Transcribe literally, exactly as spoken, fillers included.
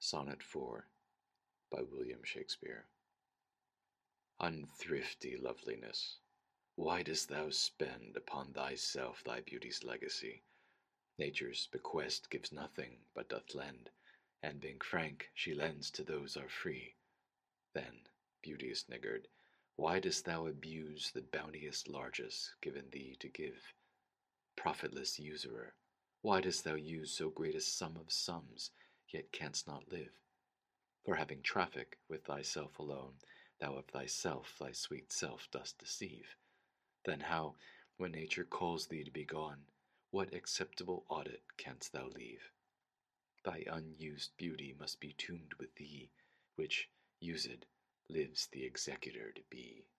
Sonnet four by William Shakespeare. Unthrifty loveliness, why dost thou spend upon thyself thy beauty's legacy? Nature's bequest gives nothing, but doth lend, and being frank, she lends to those are free. Then, beauteous niggard, why dost thou abuse the bounteous largess given thee to give? Profitless usurer, why dost thou use so great a sum of sums, yet canst not live? For having traffic with thyself alone, thou of thyself thy sweet self dost deceive. Then how, when nature calls thee to be gone, what acceptable audit canst thou leave? Thy unused beauty must be tombed with thee, which, used, lives the executor to be.